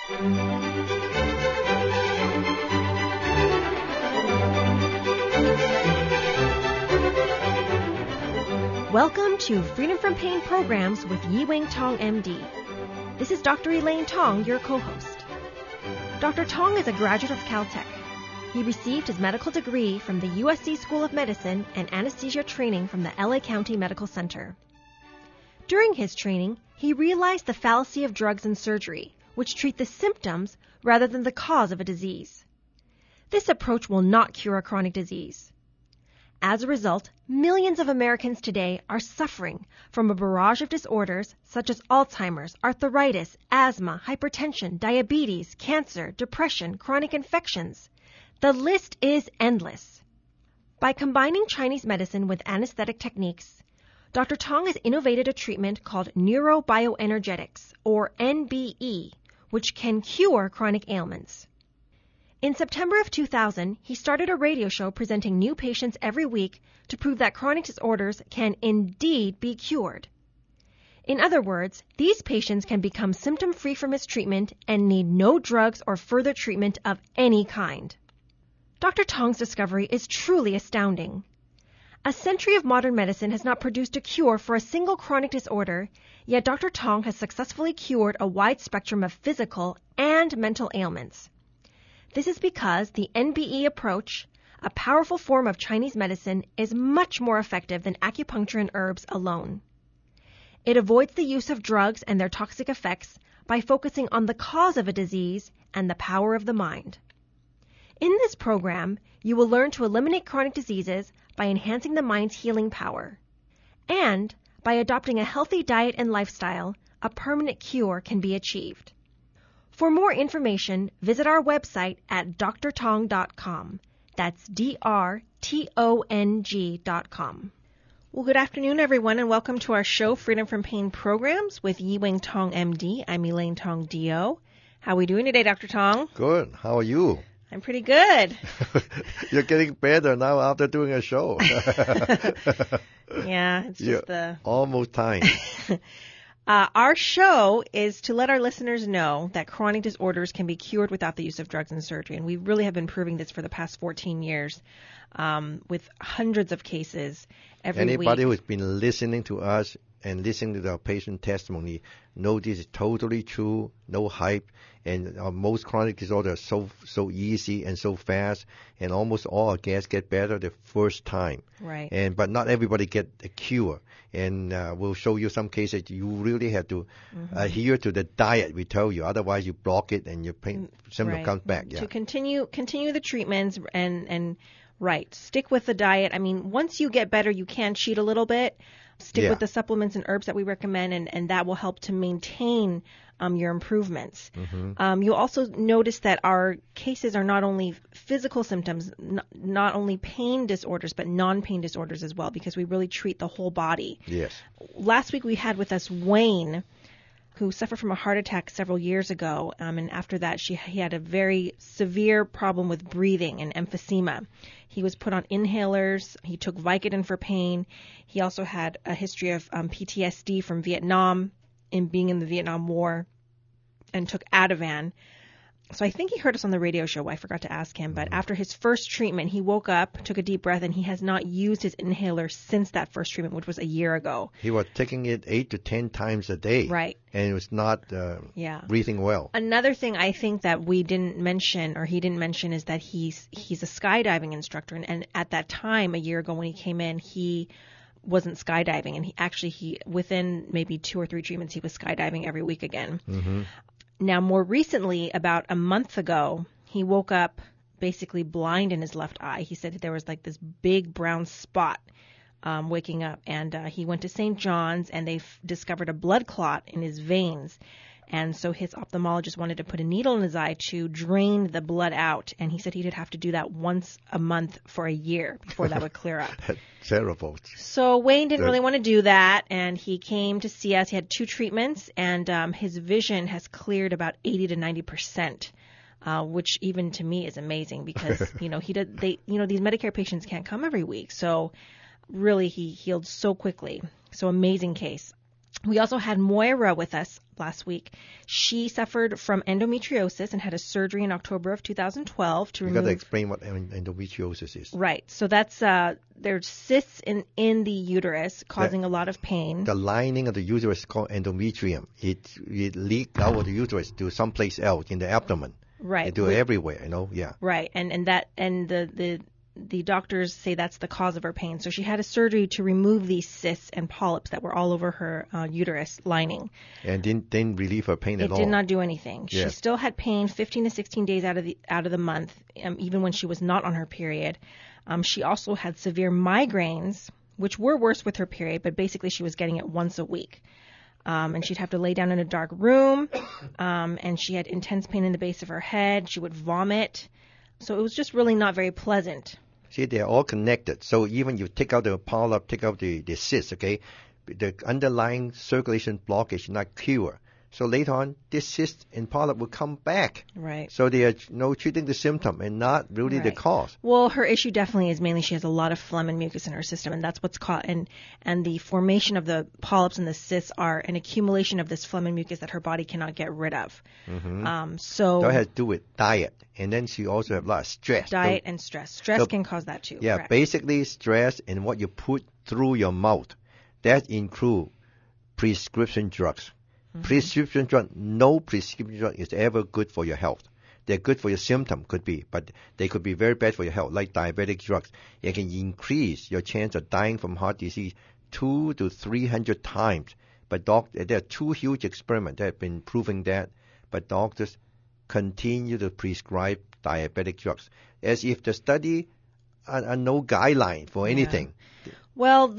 Welcome to Freedom from Pain Programs with Yi-Wing Tong, MD. This is Dr. Elaine Tong, your co-host. Dr. Tong is a graduate of Caltech. He received his medical degree from the USC School of Medicine and anesthesia training from the LA County Medical Center. During his training, he realized the fallacy of drugs and surgery, which treat the symptoms rather than the cause of a disease. This approach will not cure a chronic disease. As a result, millions of Americans today are suffering from a barrage of disorders such as Alzheimer's, arthritis, asthma, hypertension, diabetes, cancer, depression, chronic infections. The list is endless. By combining Chinese medicine with anesthetic techniques, Dr. Tong has innovated a treatment called neurobioenergetics, or NBE, which can cure chronic ailments. In September of 2000, he started a radio show presenting new patients every week to prove that chronic disorders can indeed be cured. In other words, these patients can become symptom-free from his treatment and need no drugs or further treatment of any kind. Dr. Tong's discovery is truly astounding. A century of modern medicine has not produced a cure for a single chronic disorder, yet Dr. Tong has successfully cured a wide spectrum of physical and mental ailments. This is because the NBE approach, a powerful form of Chinese medicine, is much more effective than acupuncture and herbs alone. It avoids the use of drugs and their toxic effects by focusing on the cause of a disease and the power of the mind. In this program, you will learn to eliminate chronic diseases by enhancing the mind's healing power. And by adopting a healthy diet and lifestyle, a permanent cure can be achieved. For more information, visit our website at drtong.com. That's drtong.com. Well, good afternoon, everyone, and welcome to our show, Freedom from Pain Programs with Yi-Wing Tong, MD. I'm Elaine Tong, DO. How are we doing today, Dr. Tong? Good. How are you? I'm pretty good. You're getting better now after doing a show. Yeah, it's just almost time. Our show is to let our listeners know that chronic disorders can be cured without the use of drugs and surgery. And we really have been proving this for the past 14 years with hundreds of cases every week. Anybody who's been listening to us and listening to our patient testimony know this is totally true, no hype. And most chronic disorders are so easy and so fast, and almost all our guests get better the first time. Right. But not everybody get a cure. And we'll show you some cases you really have to adhere to the diet we tell you. Otherwise, you block it and your pain symptom comes back. Yeah. To continue the treatments and stick with the diet. I mean, once you get better, you can cheat a little bit. Stick with the supplements and herbs that we recommend, and that will help to maintain your improvements. You'll also notice that our cases are not only physical symptoms, not only pain disorders, but non-pain disorders as well, because we really treat the whole body. Yes. Last week we had with us Wayne, who suffered from a heart attack several years ago, and after that he had a very severe problem with breathing and emphysema. He was put on inhalers. He took Vicodin for pain. He also had a history of PTSD from Vietnam and being in the Vietnam War, and took Ativan. So I think he heard us on the radio show. I forgot to ask him. But after his first treatment, he woke up, took a deep breath, and he has not used his inhaler since that first treatment, which was a year ago. He was taking it 8 to 10 times a day. Right. And it was not breathing well. Another thing I think that we didn't mention, or he didn't mention, is that he's a skydiving instructor. And at that time, a year ago when he came in, he wasn't skydiving. And he within maybe 2 or 3 treatments, he was skydiving every week again. Now, more recently, about a month ago, he woke up basically blind in his left eye. He said that there was like this big brown spot waking up, and he went to St. John's, and they discovered a blood clot in his veins. And so his ophthalmologist wanted to put a needle in his eye to drain the blood out. And he said he'd have to do that once a month for a year before that would clear up. That's terrible. So Wayne didn't really want to do that. And he came to see us. He had 2 treatments, and his vision has cleared about 80 to 90%. Which even to me is amazing because, these Medicare patients can't come every week. So really he healed so quickly. So amazing case. We also had Moira with us last week. She suffered from endometriosis and had a surgery in October of 2012 to remove... You got to explain what endometriosis is. Right. So that's there's cysts in the uterus causing a lot of pain. The lining of the uterus is called endometrium. It leaks out of the uterus to someplace else in the abdomen. Right. It do it everywhere, yeah. Right. And the doctors say that's the cause of her pain. So she had a surgery to remove these cysts and polyps that were all over her uterus lining. And didn't relieve her pain at all. It did not do anything. Yes. She still had pain 15 to 16 days out of the month, even when she was not on her period. She also had severe migraines, which were worse with her period, but basically she was getting it once a week. And she'd have to lay down in a dark room, and she had intense pain in the base of her head. She would vomit. So it was just really not very pleasant. See, they're all connected. So even you take out the polyp, take out the cyst, okay, the underlying circulation blockage not cure. So later on, this cyst and polyp will come back. Right. So they are treating the symptom and not really the cause. Well, her issue definitely is mainly she has a lot of phlegm and mucus in her system, and that's what's caught. And the formation of the polyps and the cysts are an accumulation of this phlegm and mucus that her body cannot get rid of. Mm-hmm. So that has to do with diet, and then she also have a lot of stress. Diet and stress. Stress can cause that too. Yeah, correct. Basically stress and what you put through your mouth. That include prescription drugs. Prescription drug, no prescription drug is ever good for your health. They're good for your symptom, could be, but they could be very bad for your health, like diabetic drugs. It can increase your chance of dying from heart disease 200 to 300 times. But there are two huge experiments that have been proving that, but doctors continue to prescribe diabetic drugs as if the study are no guideline for anything. Well,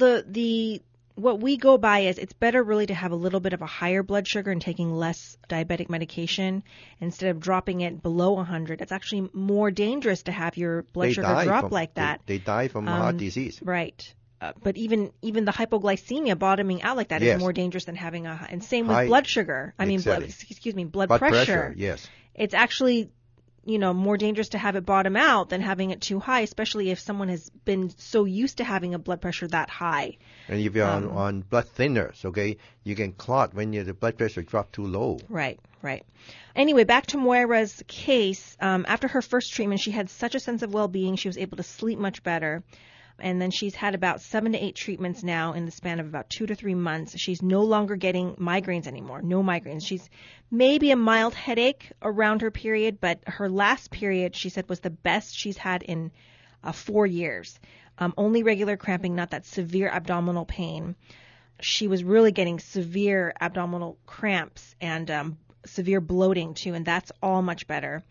what we go by is it's better really to have a little bit of a higher blood sugar and taking less diabetic medication instead of dropping it below 100. It's actually more dangerous to have your blood sugar drop like that. They die from heart disease. Right. But even the hypoglycemia bottoming out like that is more dangerous than having and same with blood sugar. Blood pressure. Yes. It's actually more dangerous to have it bottom out than having it too high, especially if someone has been so used to having a blood pressure that high. And if you're on blood thinners, okay, you can clot when the blood pressure drops too low. Right. Anyway, back to Moira's case. After her first treatment, she had such a sense of well-being. She was able to sleep much better. And then she's had about 7 to 8 treatments now in the span of about 2 to 3 months. She's no longer getting migraines anymore. No migraines. She's maybe a mild headache around her period, but her last period, she said, was the best she's had in 4 years. Only regular cramping, not that severe abdominal pain. She was really getting severe abdominal cramps and severe bloating too, and that's all much better.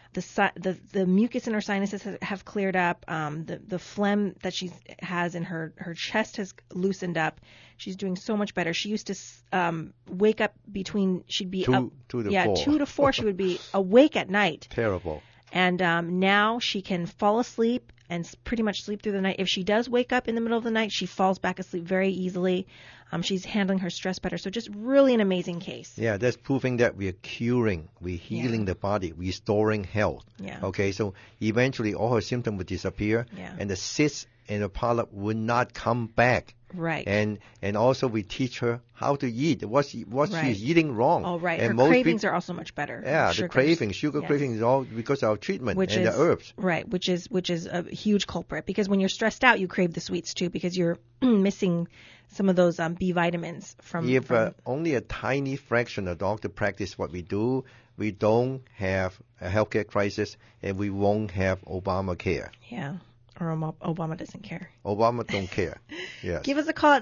The mucus in her sinuses have cleared up. The phlegm that she has in her chest has loosened up. She's doing so much better. She used to wake up she'd be 2 to 4. She would be awake at night. Terrible. And now she can fall asleep and pretty much sleep through the night. If she does wake up in the middle of the night, she falls back asleep very easily. She's handling her stress better. So just really an amazing case. Yeah, that's proving that we're healing the body, restoring health. Yeah. Okay, so eventually all her symptoms would disappear, and the cysts and the polyp would not come back. Right. And also we teach her how to eat, what she's eating wrong. Oh, right. And her cravings are also much better. Yeah, the sugar cravings is all because of our treatment and the herbs. Right, which is a huge culprit, because when you're stressed out, you crave the sweets too, because you're missing some of those B vitamins from. If only a tiny fraction of doctor practice what we do, we don't have a healthcare crisis and we won't have Obamacare. Yeah. Or Obama doesn't care. Obama don't care. Yes. Give us a call at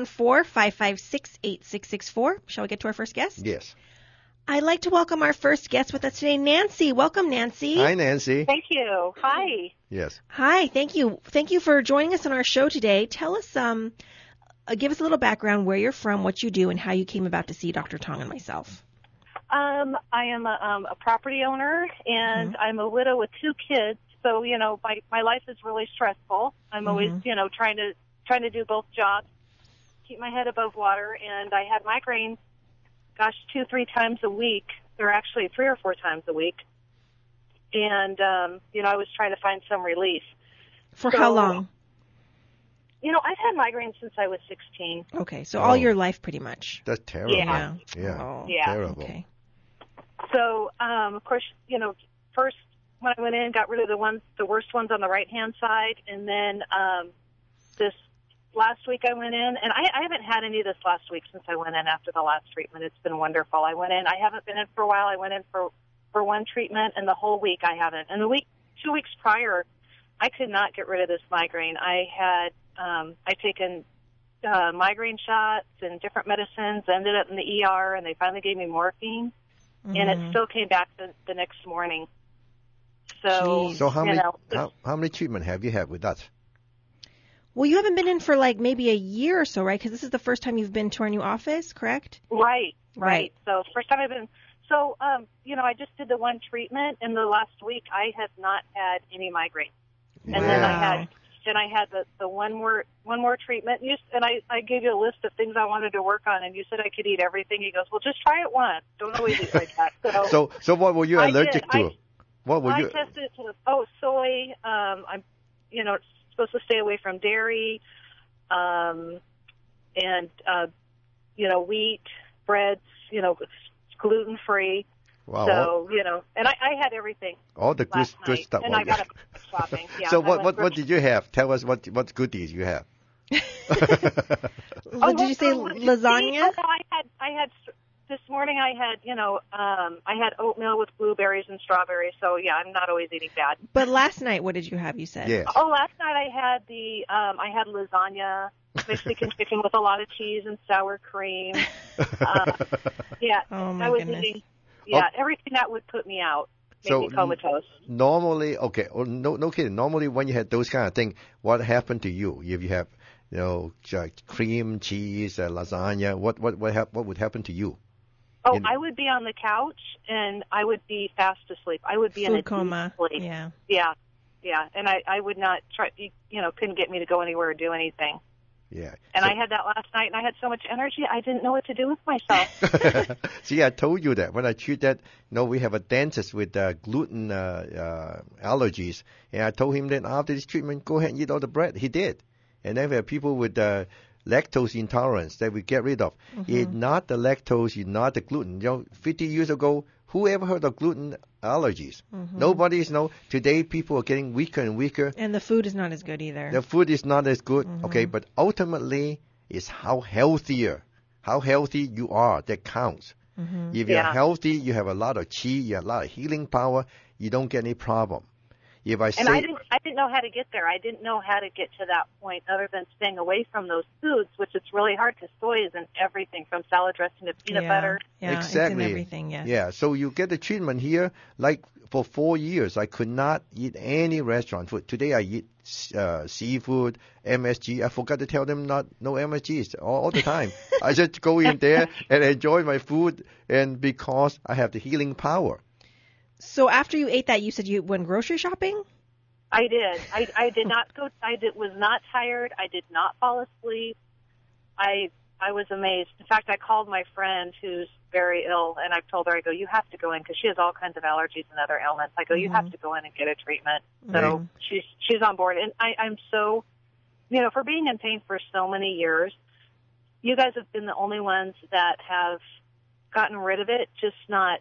714-556-8664. Shall we get to our first guest? Yes. I'd like to welcome our first guest with us today, Nancy. Welcome, Nancy. Hi, Nancy. Thank you. Hi. Yes. Hi. Thank you. Thank you for joining us on our show today. Tell us, give us a little background, where you're from, what you do, and how you came about to see Dr. Tong and myself. I am a property owner, and I'm a widow with 2 kids. So, my life is really stressful. I'm always, trying to do both jobs, keep my head above water. And I had migraines, 2-3 times a week. They're actually 3 or 4 times a week. And, I was trying to find some relief. For how long? I've had migraines since I was 16. Okay, so all your life pretty much. That's terrible. Yeah. Oh, yeah. Terrible. Okay. So, of course, first when I went in, got rid of the worst ones on the right-hand side, and then this last week I went in, and I haven't had any of this last week since I went in after the last treatment. It's been wonderful. I went in. I haven't been in for a while. I went in for one treatment, and the whole week I haven't. And 2 weeks prior, I could not get rid of this migraine. I had I'd taken migraine shots and different medicines, ended up in the ER, and they finally gave me morphine, and it still came back the next morning. So, So how many treatment have you had with that? Well, you haven't been in for like maybe a year or so, right? Because this is the first time you've been to our new office, correct? Right. So first time I've been. So, I just did the one treatment, and the last week I have not had any migraine. And then I had the one more treatment. And I gave you a list of things I wanted to work on, and you said I could eat everything. He goes, well, just try it once. Don't always eat like that. So what were you allergic to? What were you? I tested soy. I'm supposed to stay away from dairy, and wheat, breads, gluten free. Wow. So, and I had everything. All the good stuff. And I got up shopping. Yeah, so what did you have? Tell us what goodies you have. Did you say lasagna? I had this morning. I had oatmeal with blueberries and strawberries. So yeah, I'm not always eating bad. But last night, what did you have? You said. Yes. Oh, last night I had I had lasagna, Mexican chicken with a lot of cheese and sour cream. Yeah. Oh my I was goodness. eating. Yeah, everything that would put me out, made me comatose. Normally, no kidding. Normally, when you had those kind of things, what happened to you? If you have, cream, cheese, lasagna, what would happen to you? Oh, I would be on the couch and I would be fast asleep. I would be in a deep coma. sleep. Yeah, and I would not try. Couldn't get me to go anywhere or do anything. Yeah. And I had that last night, and I had so much energy, I didn't know what to do with myself. See, I told you that when I treat that, we have a dentist with gluten allergies, and I told him that after this treatment, go ahead and eat all the bread. He did. And then we have people with lactose intolerance that we get rid of. It's not the lactose, it's not the gluten. 50 years ago, who ever heard of gluten allergies? Nobody's Today, people are getting weaker and weaker. And the food is not as good either. The food is not as good, okay? But ultimately, it's how healthy you are that counts. If you're healthy, you have a lot of chi, you have a lot of healing power, you don't get any problem. If I didn't know how to get there. I didn't know how to get to that point other than staying away from those foods, which is really hard because soy is in everything from salad dressing to peanut butter. Yeah, exactly. It's in everything, yes. Yeah, so you get the treatment here. Like for 4 years, I could not eat any restaurant food. Today I eat seafood, MSG. I forgot to tell them no MSGs all the time. I just go in there and enjoy my food, and because I have the healing power. So after you ate that, you said you went grocery shopping? I did. I did not go. Was not tired. I did not fall asleep. I was amazed. In fact, I called my friend who's very ill, and I've told her, I go, you have to go in because she has all kinds of allergies and other ailments. I go, you have to go in and get a treatment. So she's on board, and I'm so, for being in pain for so many years, you guys have been the only ones that have gotten rid of it, just not,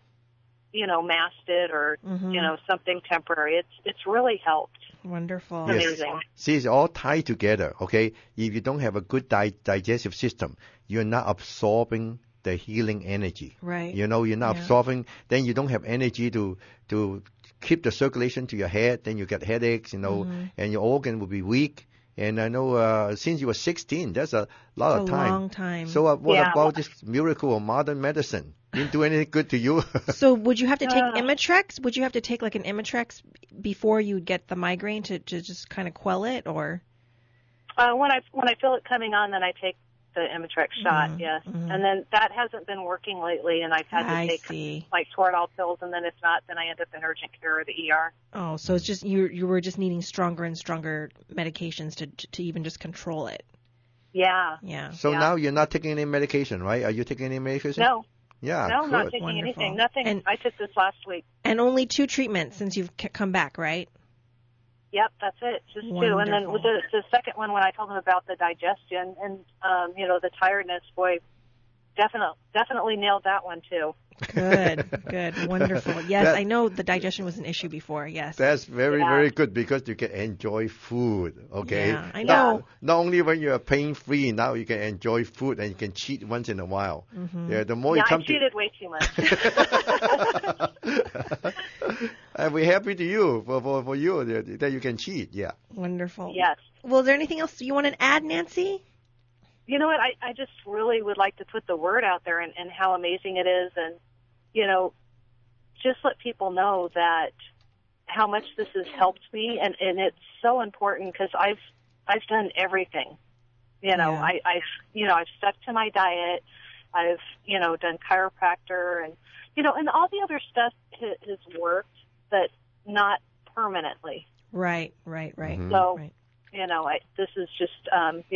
masked it or, something temporary. It's really helped. Wonderful. Yes. Amazing. See, it's all tied together, okay? If you don't have a good digestive system, you're not absorbing the healing energy. Right. You're not absorbing, then you don't have energy to keep the circulation to your head, then you get headaches, and your organ will be weak. And I know since you were 16, that's a lot of time. A long time. So what about this miracle of modern medicine? Didn't do anything good to you? So would you have to take Imitrex? Would you have to take like an Imitrex before you get the migraine to just kind of quell it, or? When I feel it coming on, then I take the Imitrex shot, yes. And then that hasn't been working lately, and I've had to take like Toradol pills, and then if not, then I end up in urgent care or the ER. Oh, so it's just you were just needing stronger and stronger medications to even just control it. Yeah. Yeah. So now you're not taking any medication, right? Are you taking any medication? No. Yeah, no, good. Not taking anything. Nothing. I took this last week. And only 2 treatments since you've come back, right? Yep, that's it. Just Wonderful. 2. And then with the second one, when I told him about the digestion and, the tiredness, boy, definitely nailed that one too. Good, wonderful. Yes, I know the digestion was an issue before. Yes. That's very good because you can enjoy food. Okay. Yeah, I know. Not only when you are pain free, now you can enjoy food and you can cheat once in a while. Mm-hmm. Yeah. The more you come I cheated way too much. And we're happy to you for you that you can cheat. Yeah. Wonderful. Yes. Well, is there anything else you want to add, Nancy? You know what? I just really would like to put the word out there and how amazing it is, and just let people know that how much this has helped me, and it's so important because I've done everything. I've stuck to my diet. I've done chiropractor and and all the other stuff has worked, but not permanently. Right. Mm-hmm. So right. This is just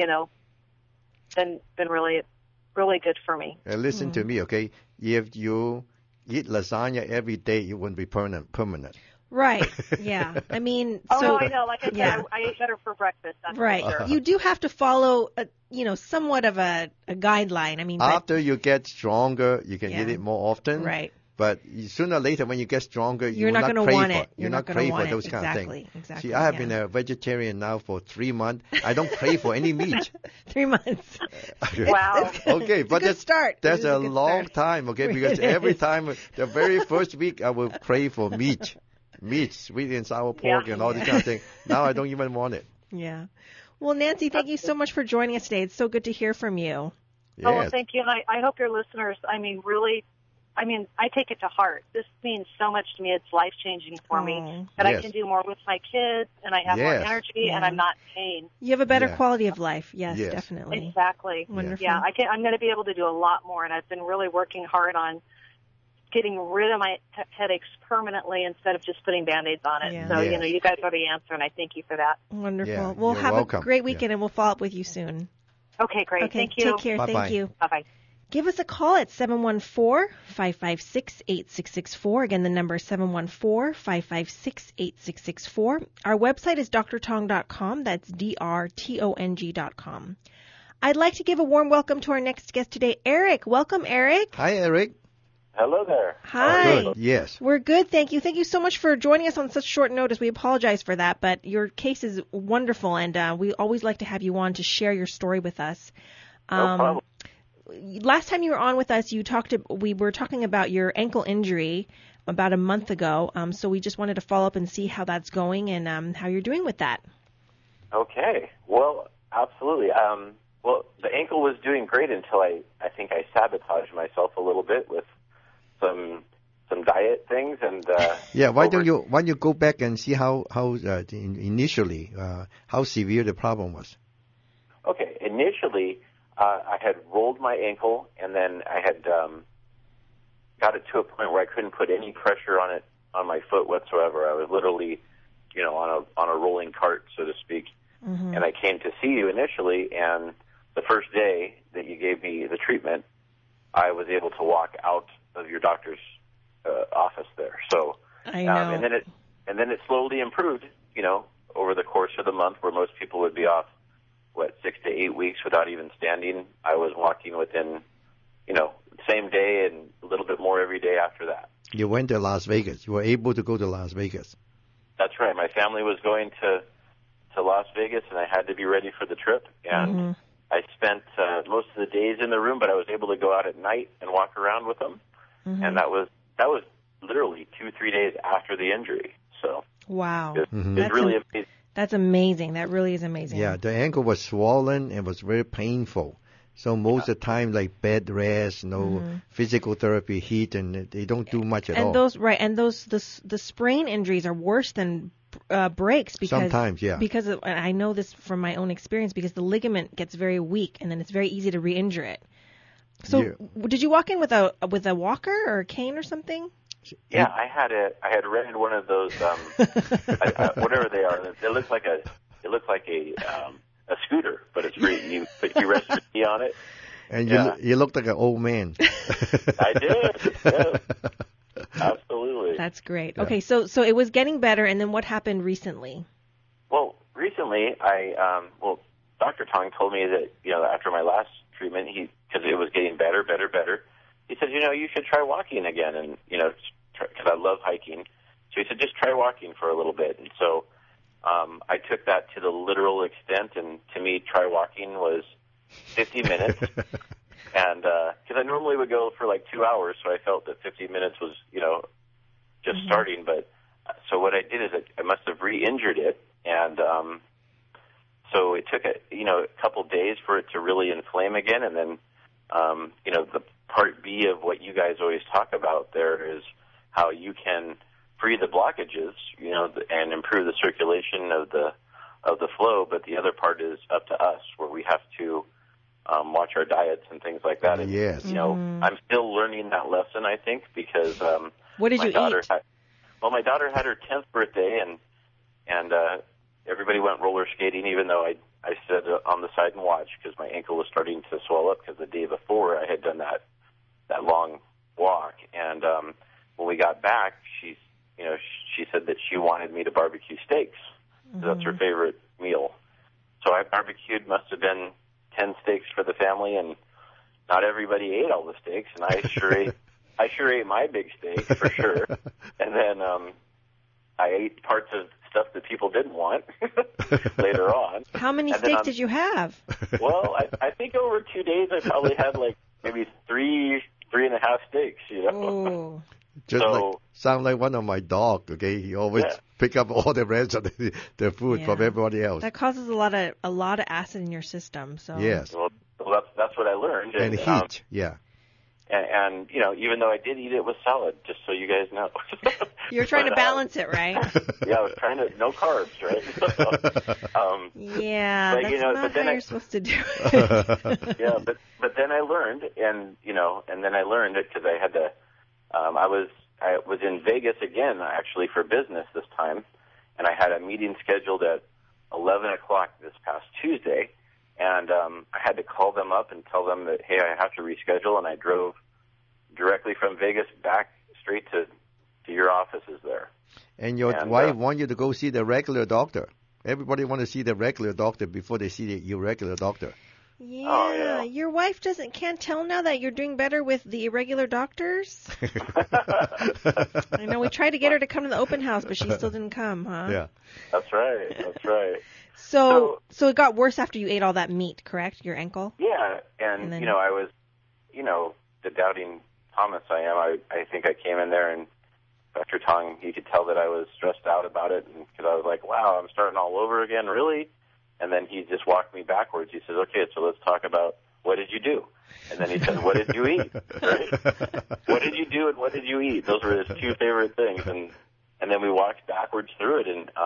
been really, really good for me. Listen to me, okay? If you eat lasagna every day, it wouldn't be permanent. Right. Yeah. I mean, no, I know. Like I said, I ate better for breakfast. That's right. For sure. You do have to follow, somewhat of a guideline. I mean, after you get stronger, you can eat it more often. Right. But sooner or later, when you get stronger, you're not going to want it. You're not crave for those kind of things. Exactly. See, I have been a vegetarian now for 3 months. I don't crave for any meat. 3 months. Wow. Okay, but that's start. That's a long time, okay? Because every time, the very first week, I will crave for meat, sweet and sour pork, and all this kind of thing. Now I don't even want it. Yeah. Well, Nancy, thank you so much for joining us today. It's so good to hear from you. Yes. Oh, well, thank you. And I hope your listeners, really, I take it to heart. This means so much to me. It's life-changing for me. That I can do more with my kids, and I have more energy, and I'm not in pain. You have a better quality of life. Yes, definitely. Exactly. Wonderful. Yeah, I'm going to be able to do a lot more, and I've been really working hard on getting rid of my headaches permanently instead of just putting Band-Aids on it. Yeah. So, you guys are the answer, and I thank you for that. Wonderful. Yeah, we'll have welcome. a great weekend, and we'll follow up with you soon. Okay, great. Okay, thank you. Take care. Bye-bye. Thank you. Bye-bye. Give us a call at 714-556-8664. Again, the number is 714-556-8664. Our website is drtong.com. That's drtong.com. I'd like to give a warm welcome to our next guest today, Eric. Welcome, Eric. Hi, Eric. Hello there. Hi. Good. Yes. We're good, thank you. Thank you so much for joining us on such short notice. We apologize for that, but your case is wonderful, and we always like to have you on to share your story with us. No problem. Last time you were on with us, we were talking about your ankle injury about a month ago. So we just wanted to follow up and see how that's going and how you're doing with that. Okay. Well, absolutely. Well, the ankle was doing great until I think I sabotaged myself a little bit with some diet things and. Why don't you go back and see how initially how severe the problem was? Okay. Initially. I had rolled my ankle, and then I had got it to a point where I couldn't put any pressure on my foot whatsoever. I was literally, on a rolling cart, so to speak. Mm-hmm. And I came to see you initially, and the first day that you gave me the treatment, I was able to walk out of your doctor's office there. So, I know. And then it slowly improved, over the course of the month, where most people would be off. 6 to 8 weeks without even standing. I was walking within, same day and a little bit more every day after that. You went to Las Vegas. You were able to go to Las Vegas. That's right. My family was going to Las Vegas, and I had to be ready for the trip. And I spent most of the days in the room, but I was able to go out at night and walk around with them. Mm-hmm. And that was literally 2-3 days after the injury. So wow, it was really amazing. That's amazing. That really is amazing. Yeah, the ankle was swollen and was very painful. So most of the time, like bed rest, physical therapy, heat, and they don't do much at all. The sprain injuries are worse than breaks because sometimes, because I know this from my own experience because the ligament gets very weak and then it's very easy to re-injure it. So did you walk in with a walker or a cane or something? Yeah, I had rented one of those whatever they are. It looks like a scooter, but it's free. You rest your knee on it. And you looked like an old man. I did. Yes. Absolutely. That's great. Yeah. Okay, so it was getting better, and then what happened recently? recently, Dr. Tong told me that, after my last treatment, because it was getting better, he said, you should try walking again, and, because I love hiking. So he said, just try walking for a little bit. And so I took that to the literal extent, and to me, try walking was 50 minutes. And because I normally would go for like 2 hours, so I felt that 50 minutes was, just starting. But so what I did is I must have re-injured it, and so it took a couple days for it to really inflame again, and then the part B of what you guys always talk about there is how you can free the blockages, and improve the circulation of the flow. But the other part is up to us, where we have to watch our diets and things like that. And, yes. I'm still learning that lesson, I think, because what did you eat? My daughter had her 10th birthday, and everybody went roller skating, even though I stood on the side and watched because my ankle was starting to swell up because the day before I had done that long walk. And when we got back, she said that she wanted me to barbecue steaks. That's her favorite meal. So I barbecued, must have been 10 steaks for the family, and not everybody ate all the steaks, and I sure ate my big steak for sure. And then I ate parts of stuff that people didn't want later on. How many steaks did you have? Well, I think over 2 days I probably had like maybe three and a half steaks, Oh. Sound like one of my dog. Okay, he always pick up all the rest of the food from everybody else. That causes a lot of acid in your system. So yes, well that's what I learned. And heat, And even though I did eat it with salad, just so you guys know. You're trying to balance it, right? Yeah, I was trying to no carbs, right? That's not how you're supposed to do it. Yeah, but then I learned, and then I learned it because I had to. I was in Vegas again, actually, for business this time, and I had a meeting scheduled at 11 o'clock this past Tuesday, and I had to call them up and tell them that, hey, I have to reschedule, and I drove directly from Vegas back straight to your offices there. And your wife want you to go see the regular doctor. Everybody want to see the regular doctor before they see the irregular doctor. Yeah, your wife can't tell now that you're doing better with the irregular doctors. I know we tried to get her to come to the open house, but she still didn't come, huh? Yeah, that's right. So it got worse after you ate all that meat, correct? Your ankle? Yeah, and then, I was, the doubting Thomas I am. I think I came in there and Dr. Tong, he could tell that I was stressed out about it, because I was like, wow, I'm starting all over again, really? And then he just walked me backwards. He says, okay, so let's talk about what did you do? And then he said, what did you eat? Right? What did you do and what did you eat? Those were his two favorite things. And then we walked backwards through it. And,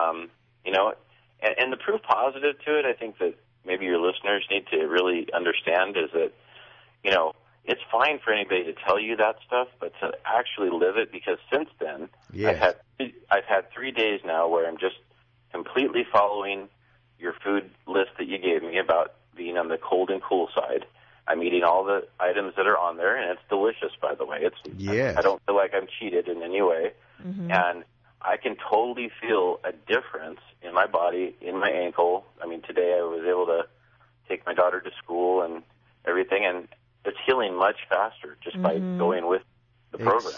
and the proof positive to it, I think that maybe your listeners need to really understand is that, it's fine for anybody to tell you that stuff, but to actually live it, because since then, I've had 3 days now where I'm just completely following your food list that you gave me about being on the cold and cool side. I'm eating all the items that are on there, and it's delicious, by the way. I don't feel like I'm cheated in any way. Mm-hmm. And I can totally feel a difference in my body, in my ankle. I mean, today I was able to take my daughter to school and everything, and it's healing much faster just by going with the program.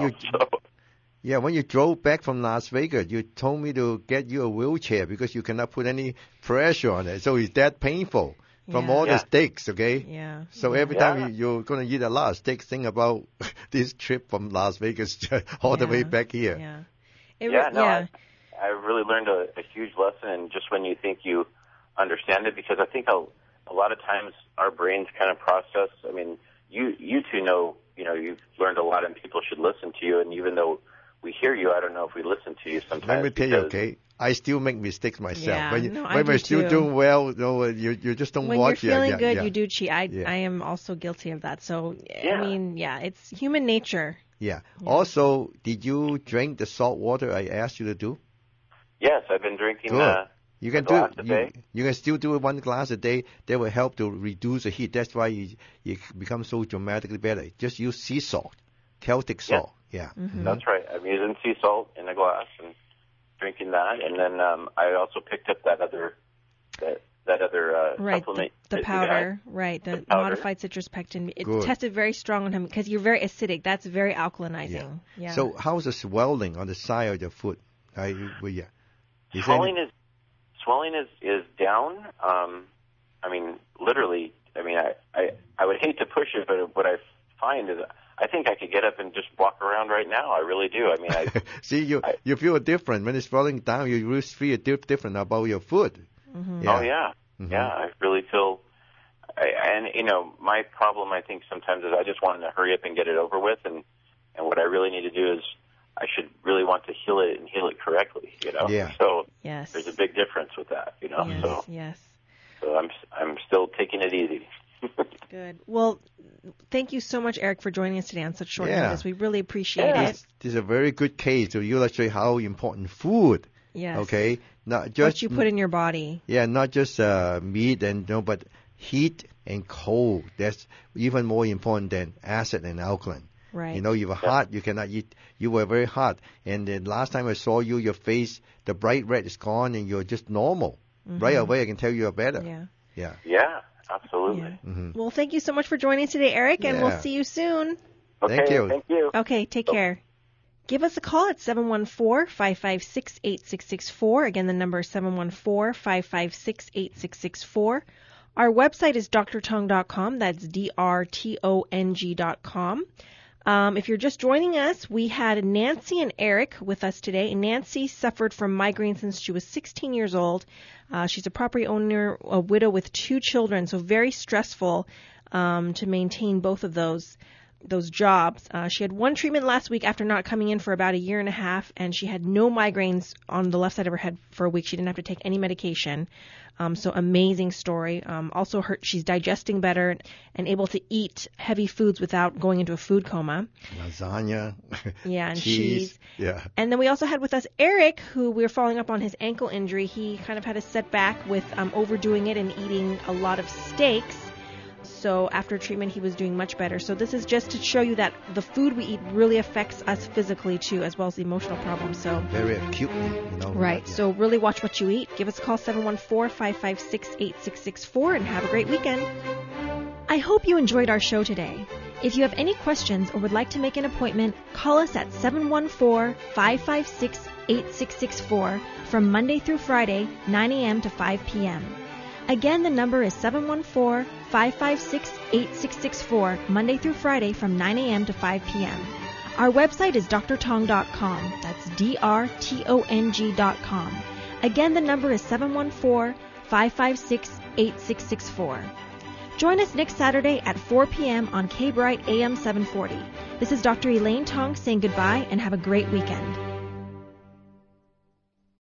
When you drove back from Las Vegas, you told me to get you a wheelchair because you cannot put any pressure on it. So it's that painful from all the steaks, okay? Yeah. So every time you're going to eat a lot of steaks, think about this trip from Las Vegas all the way back here. Yeah. I really learned a huge lesson, and just when you think you understand it, because I think a lot of times our brains kind of process. I mean, you two know, you've learned a lot, and people should listen to you, and even though we hear you, I don't know if we listen to you sometimes. Let me tell you, okay? I still make mistakes myself. Yeah, when we're still doing well, you just don't when watch. When you're feeling good, you do cheat. I am also guilty of that. So, I mean, it's human nature. Yeah. Also, did you drink the salt water I asked you to do? Yes, I've been drinking you can do it. You can still do it 1 glass a day. That will help to reduce the heat. That's why you become so dramatically better. Just use sea salt, Celtic salt. Yeah. Mm-hmm. That's right. I'm using sea salt in a glass and drinking that. And then I also picked up that other that other supplement. The powder, right, the modified citrus pectin. It tested very strong on him because you're very acidic. That's very alkalinizing. Yeah. So how's the swelling on the side of the foot? Swelling is down. I mean, literally, I would hate to push it, but what I find is I think I could get up and just walk around right now. I really do. I mean, see, you feel different when it's falling down. You really feel different about your foot. Mm-hmm. Yeah. Oh yeah, yeah. I really feel. And my problem I think sometimes is I just want to hurry up and get it over with, and what I really need to do is I should really want to heal it and heal it correctly. Yeah. So yes. There's a big difference with that. Yes. Yes. So I'm still taking it easy. Good. Well, thank you so much, Eric, for joining us today on such short notice. We really appreciate it. This is a very good case to illustrate how important food. Yes. Okay. Not just what you put in your body. Yeah, not just meat but heat and cold. That's even more important than acid and alkaline. Right. You were hot, you cannot eat. You were very hot, and then last time I saw you, your face, the bright red is gone, and you're just normal. Mm-hmm. Right away, I can tell you're better. Yeah. Yeah, absolutely. Yeah. Mm-hmm. Well, thank you so much for joining us today, Eric, and we'll see you soon. Okay, thank you. Thank you. Okay, take care. Give us a call at 714-556-8664. Again, the number is 714-556-8664. Our website is drtong.com. That's drtong.com. If you're just joining us, we had Nancy and Eric with us today. Nancy suffered from migraine since she was 16 years old. She's a property owner, a widow with 2 children, so very stressful to maintain both of those jobs. She had 1 treatment last week after not coming in for about a year and a half, and she had no migraines on the left side of her head for a week. She didn't have to take any medication. So amazing story. Also, she's digesting better and able to eat heavy foods without going into a food coma. Lasagna. Yeah, and cheese. Yeah. And then we also had with us Eric, who we were following up on his ankle injury. He kind of had a setback with overdoing it and eating a lot of steaks. So after treatment, he was doing much better. So this is just to show you that the food we eat really affects us physically too, as well as the emotional problems. So very acutely, Right. Yeah. So really watch what you eat. Give us a call 714-556-8664 and have a great weekend. I hope you enjoyed our show today. If you have any questions or would like to make an appointment, call us at 714-556-8664 from Monday through Friday, 9 a.m. to 5 p.m. Again, the number is 714-556-8664, Monday through Friday from 9 a.m. to 5 p.m. Our website is drtong.com. That's drtong.com. Again, the number is 714-556-8664. Join us next Saturday at 4 p.m. on K-Bright AM 740. This is Dr. Elaine Tong saying goodbye and have a great weekend.